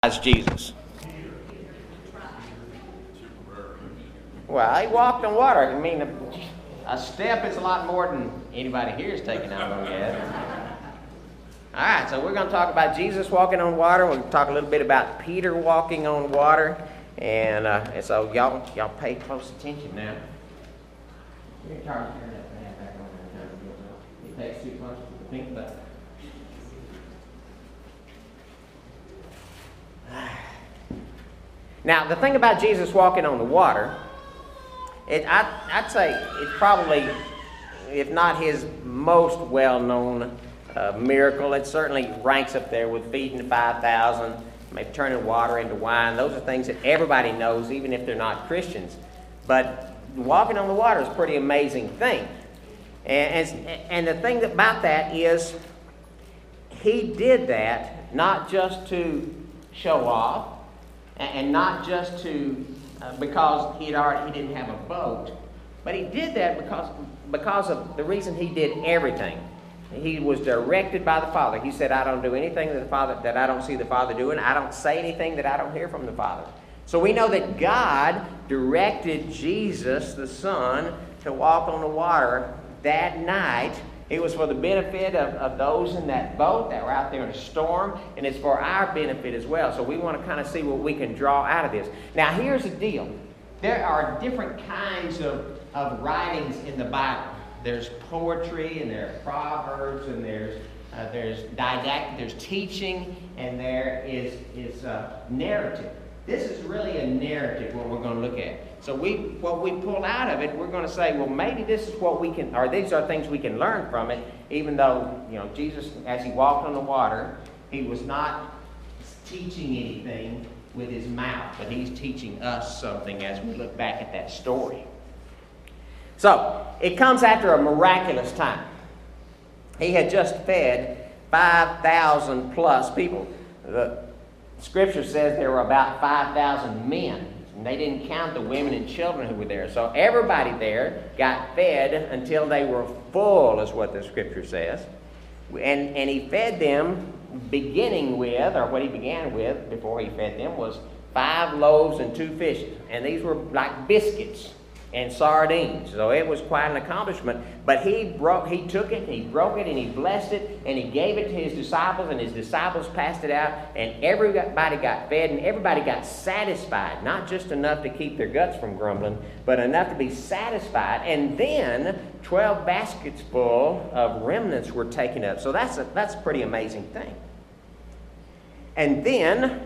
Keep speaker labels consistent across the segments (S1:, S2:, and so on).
S1: As Jesus. Well, he walked on water. I mean, a step is a lot more than anybody here is taking out on gas. All right, so we're going to talk about Jesus walking on water. We're going to talk a little bit about Peter walking on water. And so y'all pay close attention now. It takes too much to think about. Now, the thing about Jesus walking on the water, I'd say it's probably, if not his most well-known miracle, it certainly ranks up there with feeding the 5,000, maybe turning water into wine. Those are things that everybody knows, even if they're not Christians. But walking on the water is a pretty amazing thing. And the thing about that is he did that not just to show off, and not just to because he didn't have a boat, but he did that because of the reason he did everything. He was directed by the Father. He said, "I don't do anything that I don't see the Father doing. I don't say anything that I don't hear from the Father." So we know that God directed Jesus, the Son, to walk on the water that night. It was for the benefit of those in that boat that were out there in a storm, and it's for our benefit as well. So we want to kind of see what we can draw out of this. Now, here's the deal. There are different kinds of writings in the Bible. There's poetry, and there are proverbs, and there's didactic, there's teaching, and there is narrative. This is really a narrative, what we're going to look at. So what we pull out of it, we're going to say, well, maybe this is what we can, or these are things we can learn from it, even though, Jesus, as he walked on the water, he was not teaching anything with his mouth, but he's teaching us something as we look back at that story. So, it comes after a miraculous time. He had just fed 5,000 plus people. The Scripture says there were about 5,000 men. And they didn't count the women and children who were there. So everybody there got fed until they were full, is what the Scripture says. And he fed them beginning with, or what he began with before he fed them, was 5 loaves and 2 fishes. And these were like biscuits and sardines. So it was quite an accomplishment. But he took it, he broke it, and he blessed it, and he gave it to his disciples, and his disciples passed it out, and everybody got fed, and everybody got satisfied. Not just enough to keep their guts from grumbling, but enough to be satisfied. And then 12 baskets full of remnants were taken up. So that's a pretty amazing thing. And then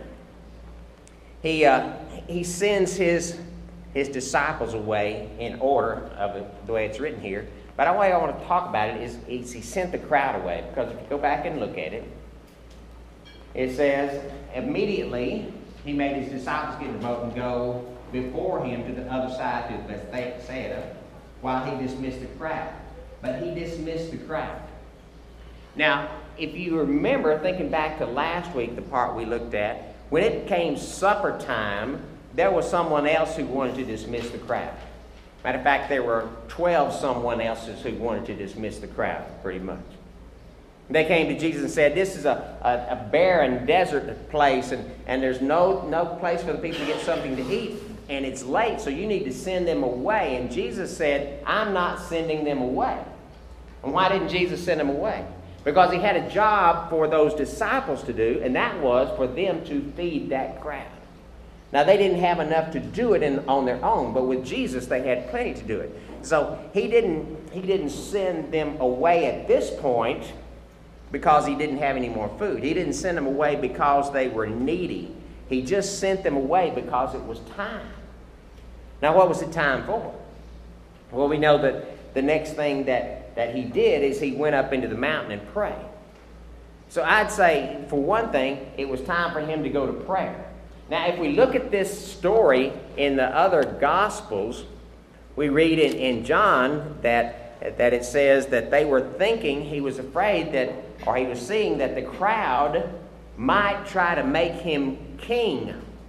S1: he sends his disciples away in order of the way it's written here. But the way I want to talk about it is he sent the crowd away. Because if you go back and look at it, it says, immediately he made his disciples get in the boat and go before him to the other side, to Bethsaida, while he dismissed the crowd. But he dismissed the crowd. Now, if you remember, thinking back to last week, the part we looked at, when it came supper time, there was someone else who wanted to dismiss the crowd. Matter of fact, there were 12 someone else's who wanted to dismiss the crowd, pretty much. They came to Jesus and said, this is a barren desert place, and there's no place for the people to get something to eat, and it's late, so you need to send them away. And Jesus said, I'm not sending them away. And why didn't Jesus send them away? Because he had a job for those disciples to do, and that was for them to feed that crowd. Now, they didn't have enough to do it on their own, but with Jesus, they had plenty to do it. So he didn't send them away at this point because he didn't have any more food. He didn't send them away because they were needy. He just sent them away because it was time. Now, what was it time for? Well, we know that the next thing that he did is he went up into the mountain and prayed. So I'd say, for one thing, it was time for him to go to prayer. Now, if we look at this story in the other Gospels, we read in John that it says that they were thinking, he was afraid that, or he was seeing that the crowd might try to make him king.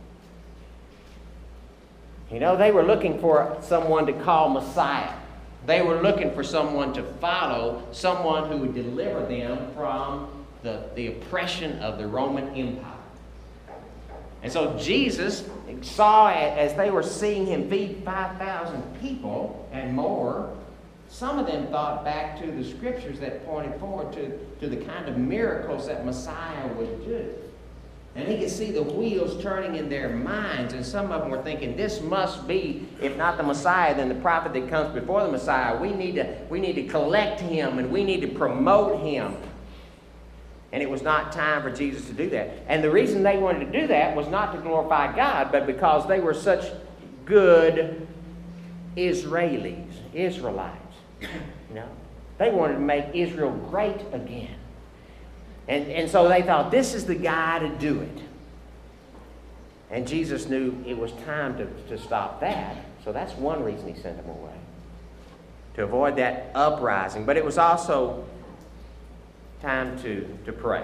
S1: They were looking for someone to call Messiah. They were looking for someone to follow, someone who would deliver them from the oppression of the Roman Empire. And so Jesus saw, as they were seeing him feed 5,000 people and more, some of them thought back to the scriptures that pointed forward to the kind of miracles that Messiah would do. And he could see the wheels turning in their minds, and some of them were thinking, this must be, if not the Messiah, then the prophet that comes before the Messiah. We need to collect him, and we need to promote him. And it was not time for Jesus to do that. And the reason they wanted to do that was not to glorify God, but because they were such good Israelites. They wanted to make Israel great again. And so they thought, this is the guy to do it. And Jesus knew it was time to stop that. So that's one reason he sent them away, to avoid that uprising. But it was also time to pray.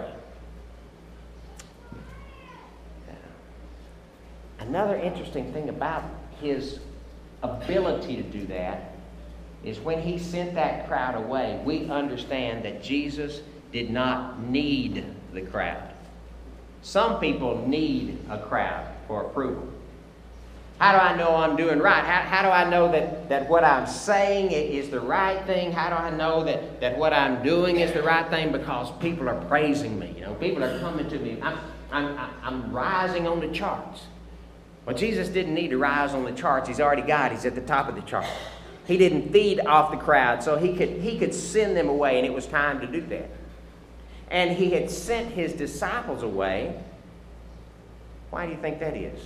S1: Another interesting thing about his ability to do that is when he sent that crowd away, we understand that Jesus did not need the crowd. Some people need a crowd for approval. How do I know I'm doing right? How do I know that what I'm saying is the right thing? How do I know that what I'm doing is the right thing? Because people are praising me. People are coming to me. I'm rising on the charts. Well, Jesus didn't need to rise on the charts. He's already got it. He's at the top of the chart. He didn't feed off the crowd, so he could send them away, and it was time to do that. And he had sent his disciples away. Why do you think that is?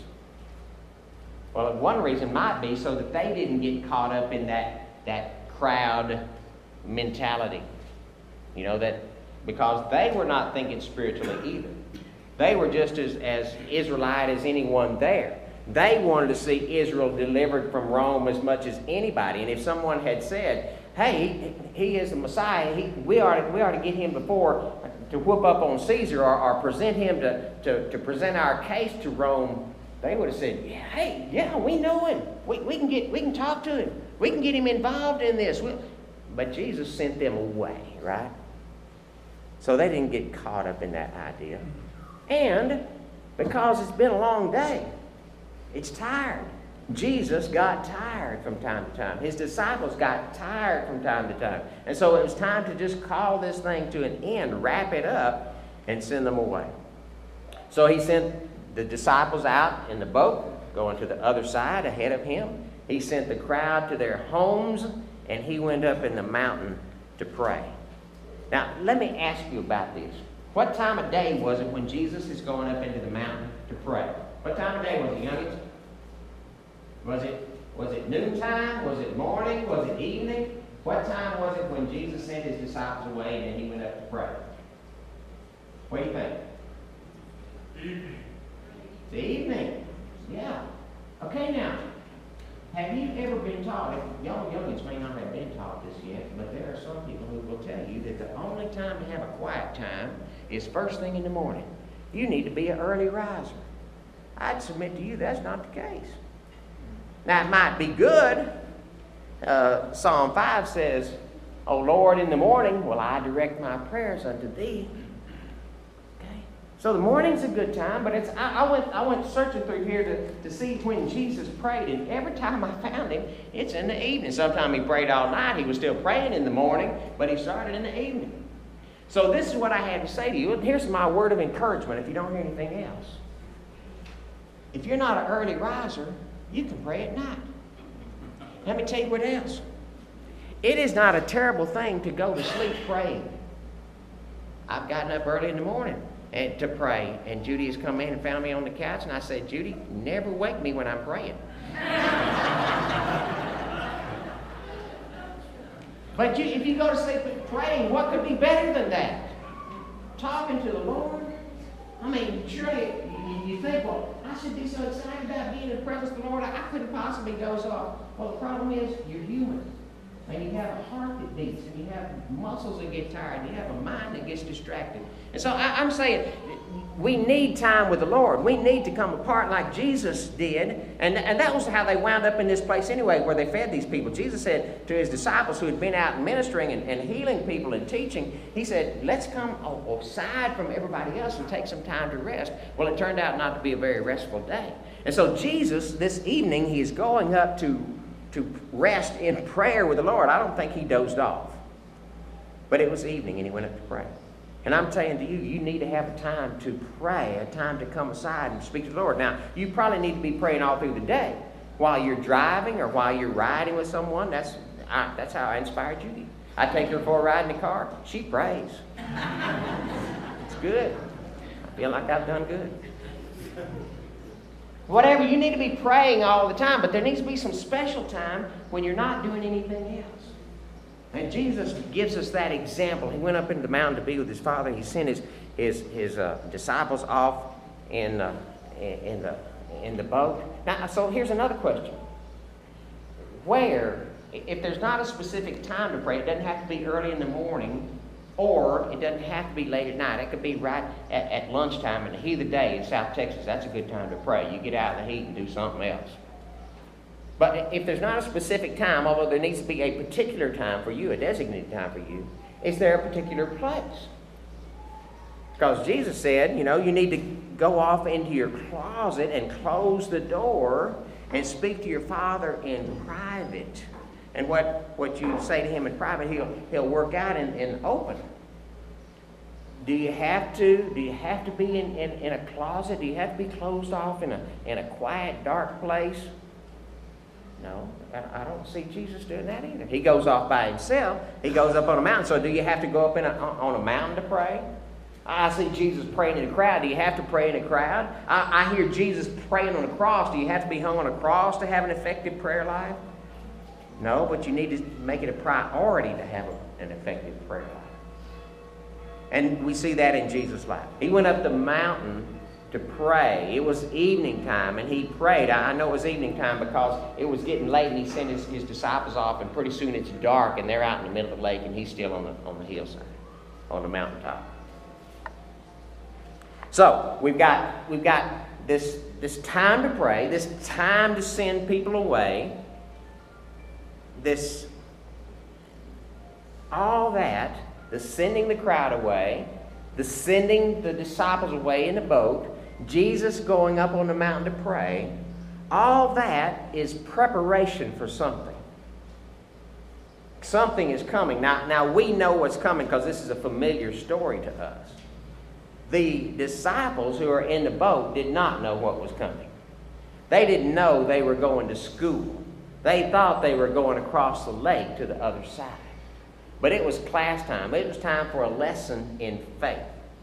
S1: Well, one reason might be so that they didn't get caught up in that crowd mentality. That because they were not thinking spiritually either. They were just as Israelite as anyone there. They wanted to see Israel delivered from Rome as much as anybody. And if someone had said, hey, he is the Messiah, we ought to get him before to whoop up on Caesar or present him to present our case to Rome, they would have said, yeah, we know him. We can talk to him. We can get him involved in this. But Jesus sent them away, right? So they didn't get caught up in that idea. And because it's been a long day, it's tired. Jesus got tired from time to time. His disciples got tired from time to time. And so it was time to just call this thing to an end, wrap it up, and send them away. So he sent the disciples out in the boat, going to the other side ahead of him. He sent the crowd to their homes, and he went up in the mountain to pray. Now, let me ask you about this. What time of day was it when Jesus is going up into the mountain to pray? What time of day was it, youngins? Was it noontime? Was it morning? Was it evening? What time was it when Jesus sent his disciples away and then he went up to pray? What do you think?
S2: Evening.
S1: The evening. Yeah. Okay, now, have you ever been taught, y'all youngins may not have been taught this yet, but there are some people who will tell you that the only time to have a quiet time is first thing in the morning. You need to be an early riser. I'd submit to you that's not the case. Now, it might be good. Psalm 5 says, O Lord, in the morning will I direct my prayers unto thee. Okay? So the morning's a good time, but I went searching through here to see when Jesus prayed, and every time I found him, it's in the evening. Sometimes he prayed all night. He was still praying in the morning, but he started in the evening. So this is what I had to say to you. Here's my word of encouragement if you don't hear anything else. If you're not an early riser, you can pray at night. Let me tell you what else. It is not a terrible thing to go to sleep praying. I've gotten up early in the morning and to pray, and Judy has come in and found me on the couch, and I said, Judy, never wake me when I'm praying. But if you go to sleep praying, what could be better than that? Talking to the Lord. I mean, surely you think, well, I should be so excited about being in the presence of the Lord. I couldn't possibly doze off. Well, the problem is you're human. And you have a heart that beats, and you have muscles that get tired, and you have a mind that gets distracted. And so I'm saying, we need time with the Lord. We need to come apart like Jesus did. And that was how they wound up in this place anyway, where they fed these people. Jesus said to his disciples who had been out ministering and healing people and teaching, he said, let's come aside from everybody else and take some time to rest. Well, it turned out not to be a very restful day. And so Jesus, this evening, he is going up to rest in prayer with the Lord. I don't think he dozed off. But it was evening and he went up to pray. And I'm saying to you, you need to have a time to pray, a time to come aside and speak to the Lord. Now, you probably need to be praying all through the day. While you're driving or while you're riding with someone, that's how I inspired Judy. I take her for a ride in the car. She prays. It's good. I feel like I've done good. Whatever, you need to be praying all the time, but there needs to be some special time when you're not doing anything else. And Jesus gives us that example. He went up into the mountain to be with his Father. He sent his disciples off in the boat. Now, so here's another question. Where, if there's not a specific time to pray, it doesn't have to be early in the morning, or it doesn't have to be late at night. It could be right at lunchtime in the heat of the day in South Texas. That's a good time to pray. You get out in the heat and do something else. But if there's not a specific time, although there needs to be a particular time for you, a designated time for you, is there a particular place? Because Jesus said, you need to go off into your closet and close the door and speak to your Father in private. And what you say to him in private, he'll work out in open. Do you have to be in a closet? Do you have to be closed off in a quiet, dark place? No, I don't see Jesus doing that either. He goes off by himself. He goes up on a mountain. So do you have to go up on a mountain to pray? I see Jesus praying in a crowd. Do you have to pray in a crowd? I hear Jesus praying on a cross. Do you have to be hung on a cross to have an effective prayer life? No, but you need to make it a priority to have an effective prayer life. And we see that in Jesus' life. He went up the mountain to pray. It was evening time, and he prayed. I know it was evening time because it was getting late, and he sent his disciples off, and pretty soon it's dark, and they're out in the middle of the lake, and he's still on the hillside, on the mountaintop. So we've got this time to pray, this time to send people away, all that, the sending the crowd away, the sending the disciples away in the boat, Jesus going up on the mountain to pray, all that is preparation for something. Something is coming. Now we know what's coming because this is a familiar story to us. The disciples who are in the boat did not know what was coming. They didn't know they were going to school. They thought they were going across the lake to the other side. But it was class time. It was time for a lesson in faith.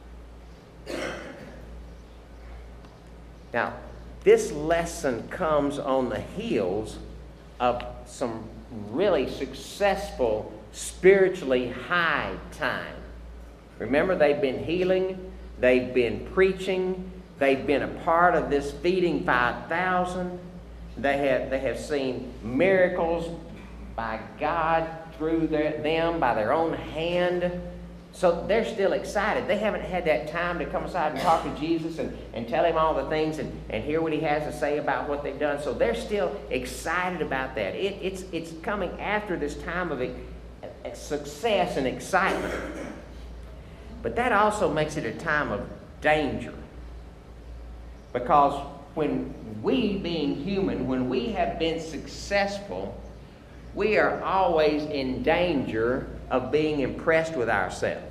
S1: Now, this lesson comes on the heels of some really successful, spiritually high time. Remember, they've been healing, they've been preaching, they've been a part of this feeding 5,000. They have seen miracles by God through them by their own hand. So they're still excited. They haven't had that time to come aside and talk to Jesus and tell him all the things and hear what he has to say about what they've done. So they're still excited about that. It's coming after this time of success and excitement. But that also makes it a time of danger. Because when we, being human, when we have been successful, we are always in danger of being impressed with ourselves.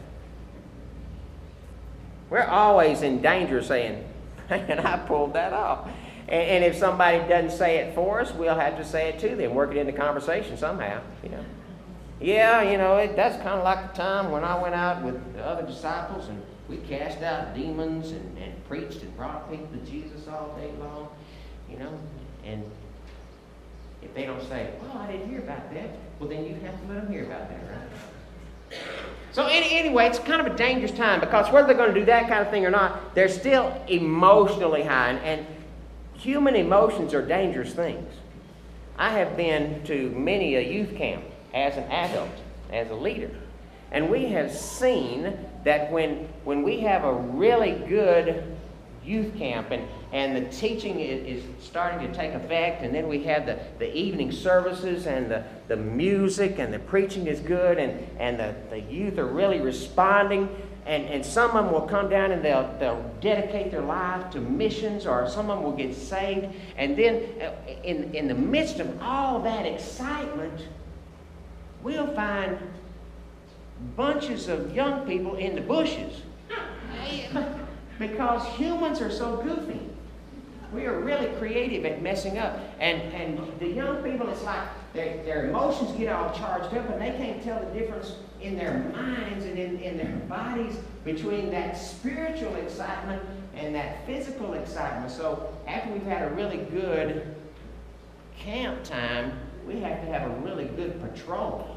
S1: We're always in danger of saying, man, I pulled that off. And if somebody doesn't say it for us, we'll have to say it to them, work it into conversation somehow. Yeah, that's kind of like the time when I went out with the other disciples and we cast out demons and preached and brought people to Jesus all day long, and if they don't say, well, I didn't hear about that, well, then you have to let them hear about that, right? So anyway, it's kind of a dangerous time because whether they're going to do that kind of thing or not, they're still emotionally high. And human emotions are dangerous things. I have been to many a youth camp as an adult, as a leader. And we have seen that when we have a really good youth camp and the teaching is starting to take effect, and then we have the evening services and the music and the preaching is good, and the youth are really responding, and some of them will come down and they'll dedicate their life to missions, or some of them will get saved, and then in the midst of all that excitement, we'll find bunches of young people in the bushes. Because humans are so goofy. We are really creative at messing up. And the young people, it's like their emotions get all charged up and they can't tell the difference in their minds and in their bodies between that spiritual excitement and that physical excitement. So after we've had a really good camp time, we have to have a really good patrol.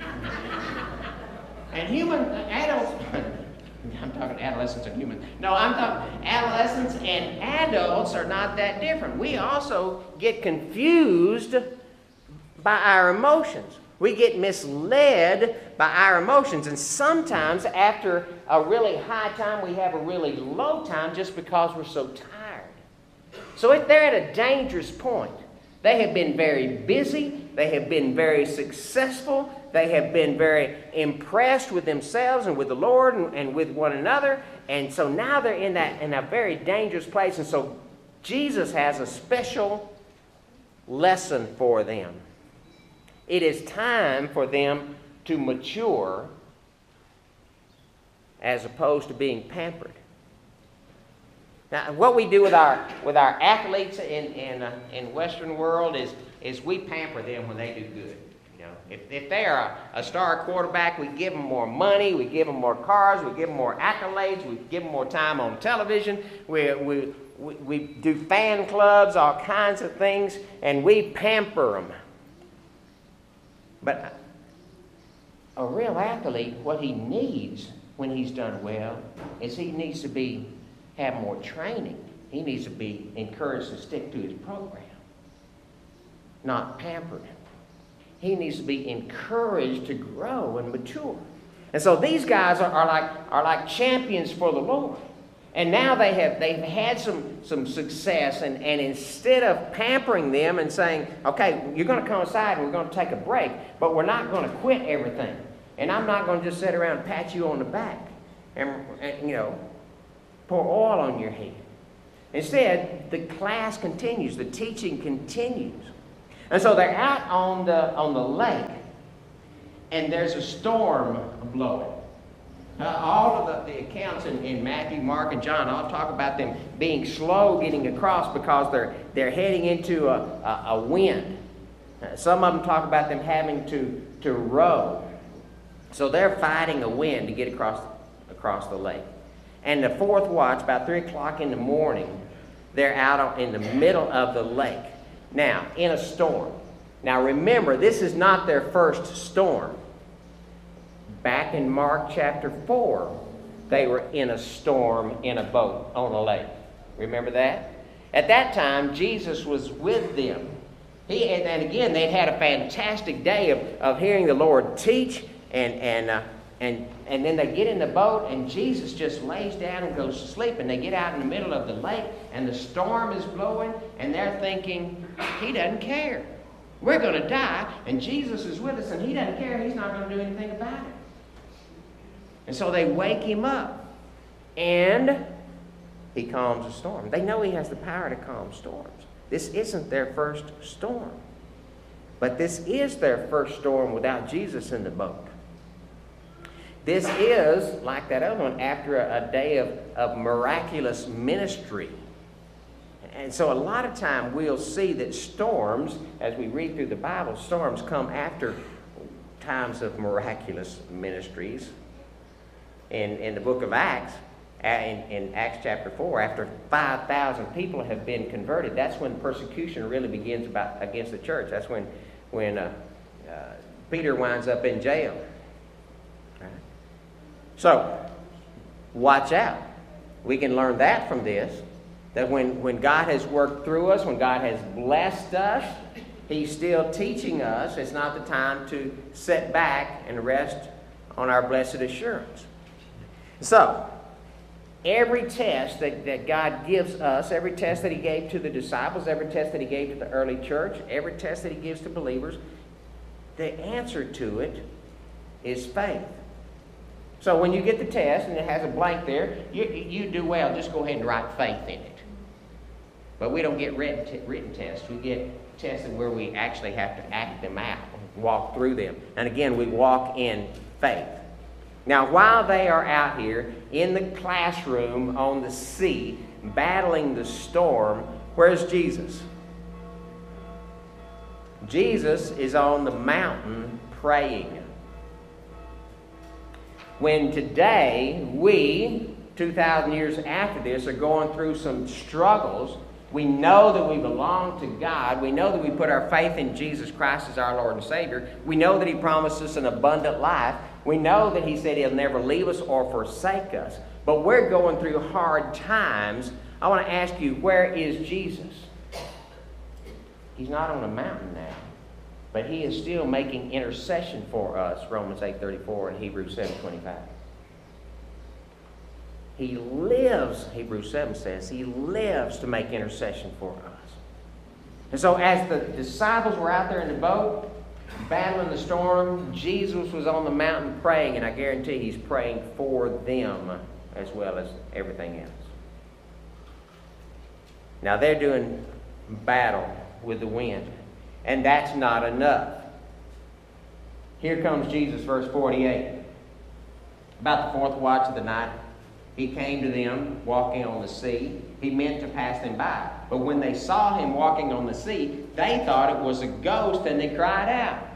S1: And adults, I'm talking adolescents and humans. No, I'm talking adolescents and adults are not that different. We also get confused by our emotions. We get misled by our emotions. And sometimes after a really high time, we have a really low time just because we're so tired. So they're at a dangerous point. They have been very busy. They have been very successful. They have been very impressed with themselves and with the Lord and with one another. And so now they're in a very dangerous place. And so Jesus has a special lesson for them. It is time for them to mature as opposed to being pampered. Now, what we do with our athletes in Western world is we pamper them when they do good. You know, if they are a star quarterback, we give them more money, we give them more cars, we give them more accolades, we give them more time on television. We do fan clubs, all kinds of things, and we pamper them. But a real athlete, what he needs when he's done well is he needs to have more training. He needs to be encouraged to stick to his program, not pampered. He needs to be encouraged to grow and mature. And so these guys are like champions for the Lord. And now they've had some success, and instead of pampering them and saying, okay, you're going to come aside and we're going to take a break, but we're not going to quit everything. And I'm not going to just sit around and pat you on the back and pour oil on your head. Instead, the class continues, the teaching continues. And so they're out on the lake, and there's a storm blowing. All of the accounts in Matthew, Mark, and John all talk about them being slow getting across because they're heading into a wind. Some of them talk about them having to row. So they're fighting a wind to get across the lake. And the fourth watch, about 3 o'clock in the morning, they're out in the middle of the lake. Now, in a storm. Now remember, this is not their first storm. Back in Mark chapter 4, they were in a storm in a boat on a lake. Remember that? At that time, Jesus was with them. And again, they'd had a fantastic day of hearing the Lord teach, and then they get in the boat, and Jesus just lays down and goes to sleep, and they get out in the middle of the lake, and the storm is blowing, and they're thinking, he doesn't care. We're going to die, and Jesus is with us, and he doesn't care. He's not going to do anything about it. And so they wake him up, and he calms the storm. They know he has the power to calm storms. This isn't their first storm, but this is their first storm without Jesus in the boat. This is, like that other one, after a day of miraculous ministry. And so a lot of time we'll see that storms, as we read through the Bible, storms come after times of miraculous ministries. In the book of Acts, in Acts chapter 4, after 5,000 people have been converted, that's when persecution really begins against the church. That's when Peter winds up in jail. Right? So, watch out. We can learn that from this, that when God has worked through us, when God has blessed us, he's still teaching us. It's not the time to sit back and rest on our blessed assurance. So, every test that God gives us, every test that He gave to the disciples, every test that He gave to the early church, every test that He gives to believers, the answer to it is faith. So when you get the test and it has a blank there, you do well. Just go ahead and write faith in it. But we don't get written tests. We get tests where we actually have to act them out, walk through them. And again, we walk in faith. Now, while they are out here in the classroom on the sea, battling the storm, where's Jesus? Jesus is on the mountain praying. When today, we, 2,000 years after this, are going through some struggles, we know that we belong to God. We know that we put our faith in Jesus Christ as our Lord and Savior. We know that He promised us an abundant life. We know that He said He'll never leave us or forsake us. But we're going through hard times. I want to ask you, where is Jesus? He's not on a mountain now. But He is still making intercession for us, Romans 8:34 and Hebrews 7:25. He lives, Hebrews 7 says, He lives to make intercession for us. And so as the disciples were out there in the boat, battling the storm, Jesus was on the mountain praying, and I guarantee He's praying for them as well as everything else. Now they're doing battle with the wind. And that's not enough. Here comes Jesus, verse 48. About the fourth watch of the night, He came to them walking on the sea. He meant to pass them by. But when they saw Him walking on the sea, they thought it was a ghost and they cried out.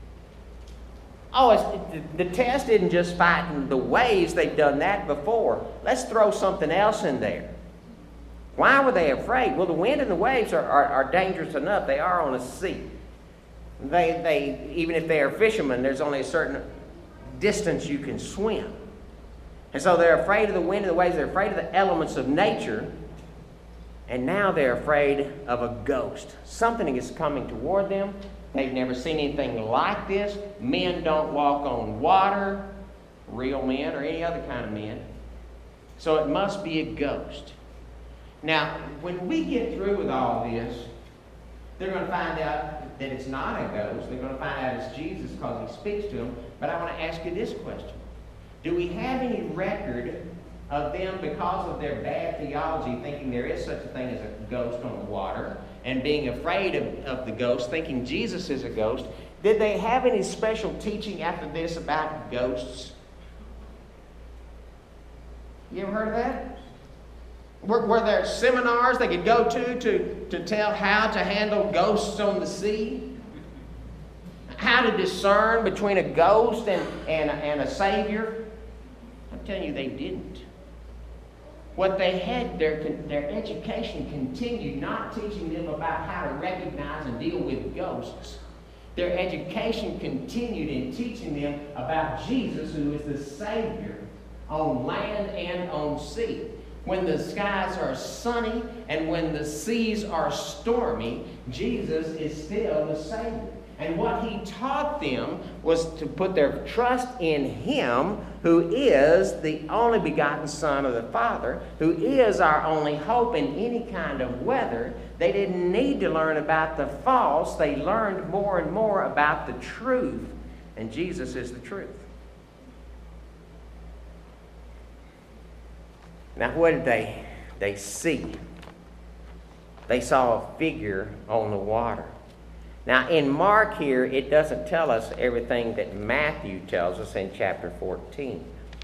S1: The test isn't just fighting the waves. They've done that before. Let's throw something else in there. Why were they afraid? Well, the wind and the waves are dangerous enough. They are on a sea. They even if they are fishermen, there's only a certain distance you can swim. And so they're afraid of the wind and the waves. They're afraid of the elements of nature. And now they're afraid of a ghost. Something is coming toward them. They've never seen anything like this. Men don't walk on water, real men or any other kind of men. So it must be a ghost. Now, when we get through with all this, they're going to find out that it's not a ghost. They're going to find out it's Jesus because He speaks to them. But I want to ask you this question. Do we have any record of them, because of their bad theology, thinking there is such a thing as a ghost on the water, and being afraid of the ghost, thinking Jesus is a ghost? Did they have any special teaching after this about ghosts? You ever heard of that? Were there seminars they could go to tell how to handle ghosts on the sea? How to discern between a ghost and a Savior? I'm telling you, they didn't. What they had, their education continued, not teaching them about how to recognize and deal with ghosts. Their education continued in teaching them about Jesus, who is the Savior on land and on sea. When the skies are sunny and when the seas are stormy, Jesus is still the Savior. And what He taught them was to put their trust in Him, who is the only begotten Son of the Father, who is our only hope in any kind of weather. They didn't need to learn about the false. They learned more and more about the truth. And Jesus is the truth. Now, what did they see? They saw a figure on the water. Now, in Mark here, it doesn't tell us everything that Matthew tells us in chapter 14.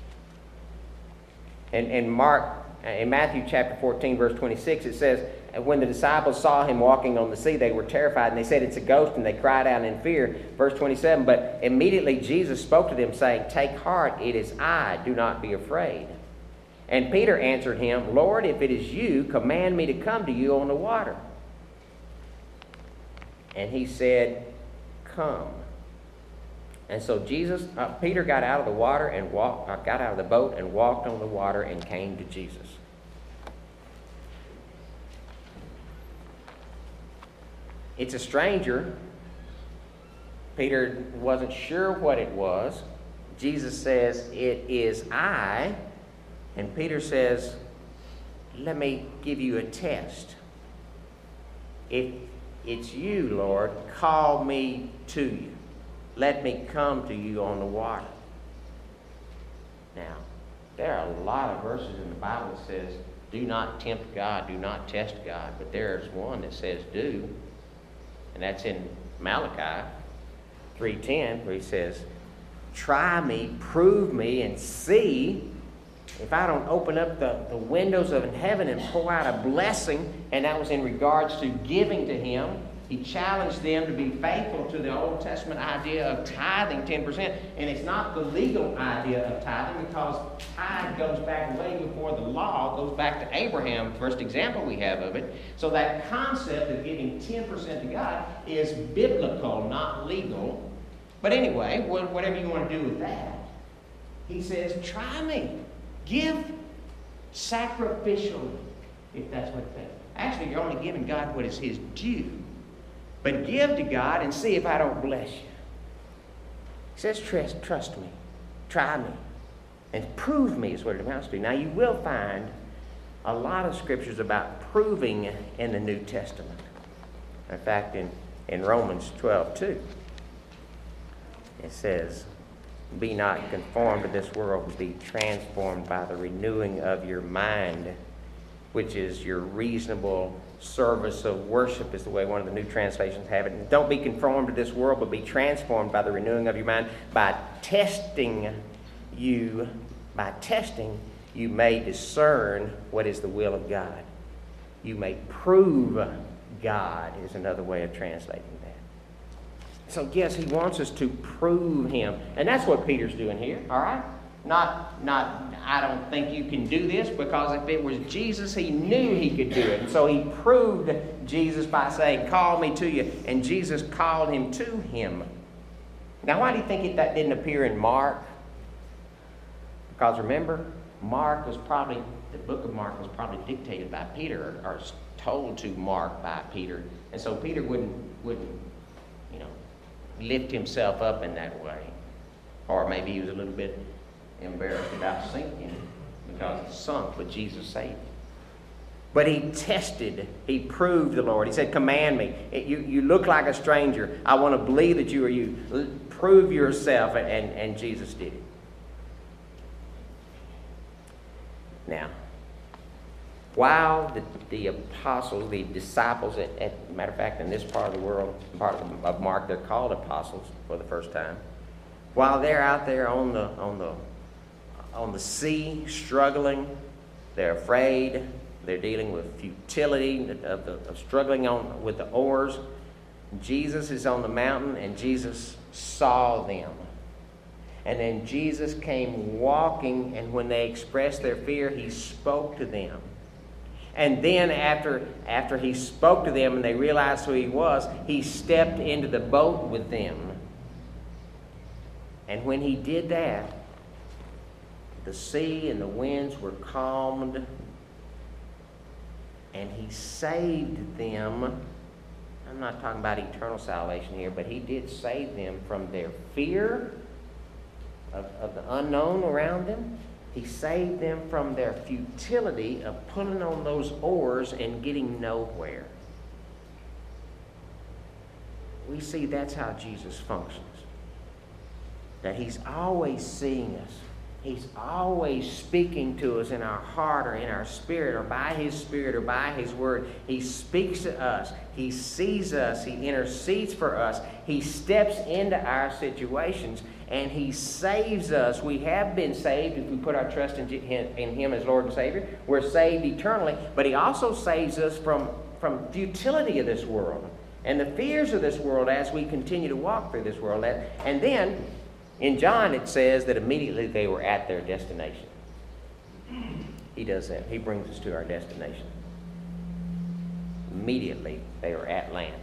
S1: In Matthew chapter 14, verse 26, it says, when the disciples saw Him walking on the sea, they were terrified, and they said, "It's a ghost," and they cried out in fear. Verse 27, but immediately Jesus spoke to them, saying, "Take heart, it is I, do not be afraid." And Peter answered Him, "Lord, if it is you, command me to come to you on the water." And He said, "Come." And so Peter got out of the water and got out of the boat and walked on the water and came to Jesus. It's a stranger. Peter wasn't sure what it was. Jesus says, "It is I." And Peter says, let me give you a test. If it's you, Lord, call me to you. Let me come to you on the water. Now, there are a lot of verses in the Bible that says, do not tempt God, do not test God. But there's one that says do. And that's in Malachi 3:10, where he says, try me, prove me, and see if I don't open up the windows of heaven and pour out a blessing. And that was in regards to giving to him. He challenged them to be faithful to the Old Testament idea of tithing 10%. And it's not the legal idea of tithing, because tithe goes back way before the law, goes back to Abraham, first example we have of it. So that concept of giving 10% to God is biblical, not legal. But anyway, whatever you want to do with that, he says, try me. Give sacrificially, if that's what it is. Actually, you're only giving God what is his due. But give to God and see if I don't bless you. He says, trust me, try me, and prove me is what it amounts to. Now, you will find a lot of scriptures about proving in the New Testament. In fact, in Romans 12:2, it says, be not conformed to this world, but be transformed by the renewing of your mind, which is your reasonable service of worship, is the way one of the new translations have it. And don't be conformed to this world, but be transformed by the renewing of your mind. By testing, you may discern what is the will of God. You may prove God is another way of translating that. So yes, he wants us to prove him. And that's what Peter's doing here, all right? Not, I don't think you can do this, because if it was Jesus, he knew he could do it. And so he proved Jesus by saying, call me to you. And Jesus called him to him. Now, why do you think that didn't appear in Mark? Because remember, the book of Mark was probably dictated by Peter, or told to Mark by Peter. And so Peter wouldn't lift himself up in that way. Or maybe he was a little bit embarrassed about sinking, because he sunk, but Jesus saved him. But he proved the Lord. He said, command me. You look like a stranger. I want to believe that you are you. Prove yourself, and Jesus did it. Now, while the apostles, the disciples, matter of fact, in this part of the world, part of Mark, they're called apostles for the first time. While they're out there on the sea, struggling, they're afraid. They're dealing with futility of struggling with the oars. Jesus is on the mountain, and Jesus saw them. And then Jesus came walking, and when they expressed their fear, he spoke to them. And then after he spoke to them and they realized who he was, he stepped into the boat with them. And when he did that, the sea and the winds were calmed, and he saved them. I'm not talking about eternal salvation here, but he did save them from their fear of the unknown around them. He saved them from their futility of pulling on those oars and getting nowhere. We see that's how Jesus functions. That he's always seeing us. He's always speaking to us in our heart or in our spirit or by his spirit or by his word. He speaks to us. He sees us. He intercedes for us. He steps into our situations and he saves us. We have been saved if we put our trust in him as Lord and Savior. We're saved eternally. But he also saves us from futility of this world and the fears of this world as we continue to walk through this world. And then in John, it says that immediately they were at their destination. He does that. He brings us to our destination. Immediately, they were at land.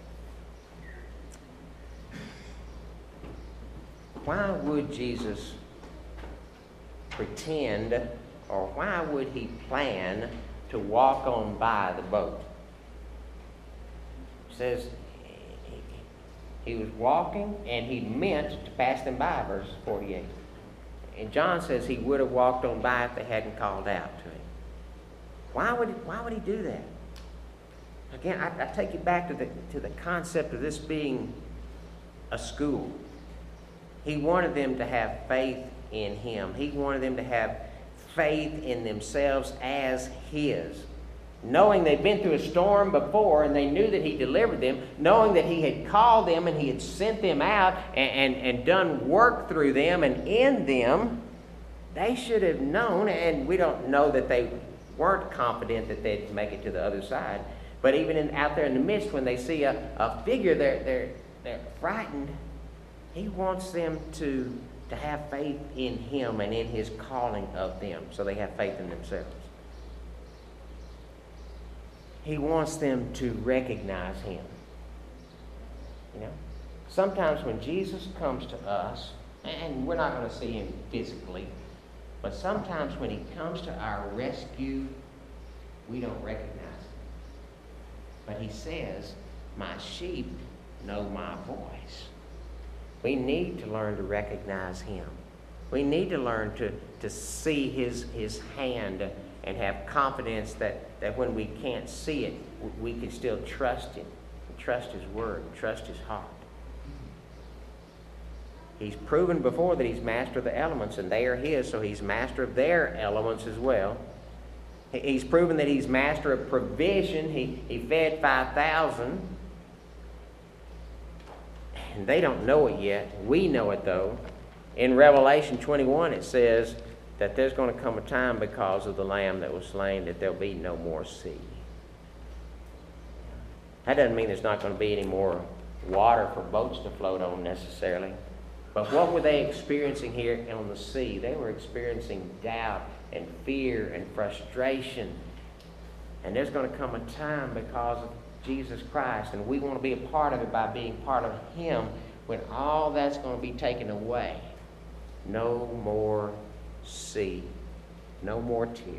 S1: Why would Jesus pretend, or why would he plan to walk on by the boat? It says he was walking and he meant to pass them by, verse 48. And John says he would have walked on by if they hadn't called out to him. Why would he do that? Again, I take you back to the concept of this being a school. He wanted them to have faith in him. He wanted them to have faith in themselves as his. Knowing they'd been through a storm before and they knew that he delivered them, knowing that he had called them and he had sent them out and done work through them and in them, they should have known, and we don't know that they weren't confident that they'd make it to the other side. But even out there in the midst, when they see a figure, they're frightened. He wants them to have faith in him and in his calling of them, so they have faith in themselves. He wants them to recognize him. You know, sometimes when Jesus comes to us, and we're not going to see him physically, but sometimes when he comes to our rescue, we don't recognize him. But he says, my sheep know my voice. We need to learn to recognize him. We need to learn to see his hand and have confidence that when we can't see it, we can still trust him, trust his word, trust his heart. He's proven before that he's master of the elements, and they are his, so he's master of their elements as well. He's proven that he's master of provision. He fed 5,000. And they don't know it yet. We know it, though. In Revelation 21, it says that there's going to come a time because of the Lamb that was slain that there'll be no more sea. That doesn't mean there's not going to be any more water for boats to float on necessarily. But what were they experiencing here on the sea? They were experiencing doubt and fear and frustration. And there's going to come a time because of Jesus Christ, and we want to be a part of it by being part of him, when all that's going to be taken away. No more sea. No more tears.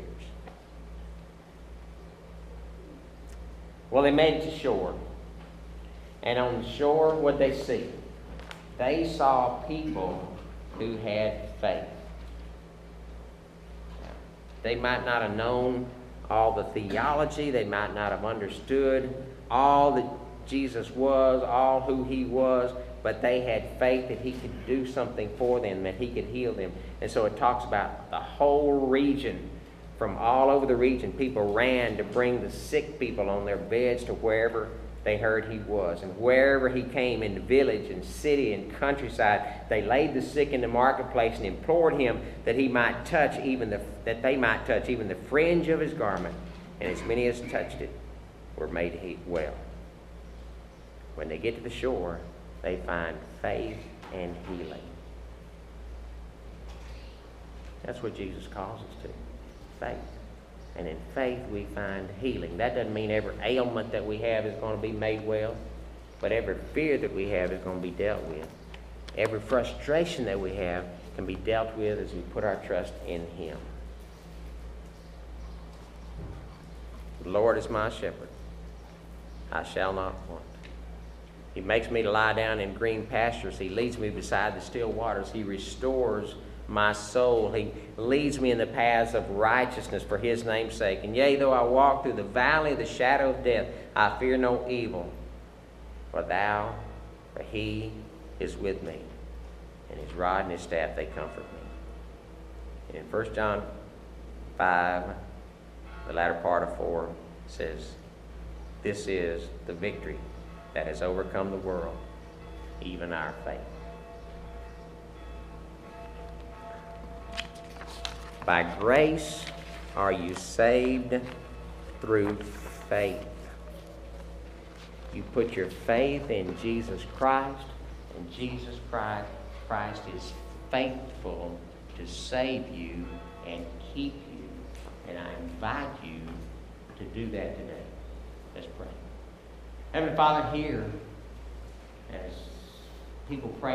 S1: Well, they made it to shore. And on the shore, what did they see? They saw people who had faith. They might not have known all the theology. They might not have understood all that Jesus was, all who he was, but they had faith that he could do something for them, that he could heal them. And so it talks about the whole region. From all over the region, people ran to bring the sick people on their beds to wherever they heard he was. And wherever he came, in the village and city and countryside, they laid the sick in the marketplace and implored him that he might touch that they might touch even the fringe of his garment. And as many as touched it were made well. When they get to the shore, they find faith and healing. That's what Jesus calls us to. Faith. And in faith we find healing. That doesn't mean every ailment that we have is going to be made well, but every fear that we have is going to be dealt with. Every frustration that we have can be dealt with as we put our trust in him. The Lord is my shepherd. I shall not want. He makes me to lie down in green pastures. He leads me beside the still waters. He restores my soul. He leads me in the paths of righteousness for his name's sake. And yea, though I walk through the valley of the shadow of death, I fear no evil. For he is with me. And his rod and his staff, they comfort me. And in 1 John 5, the latter part of 4 says, this is the victory that has overcome the world, even our faith. By grace are you saved through faith. You put your faith in Jesus Christ, and Jesus Christ is faithful to save you and keep you. And I invite you to do that today. Let's pray. Heavenly Father, here, as people pray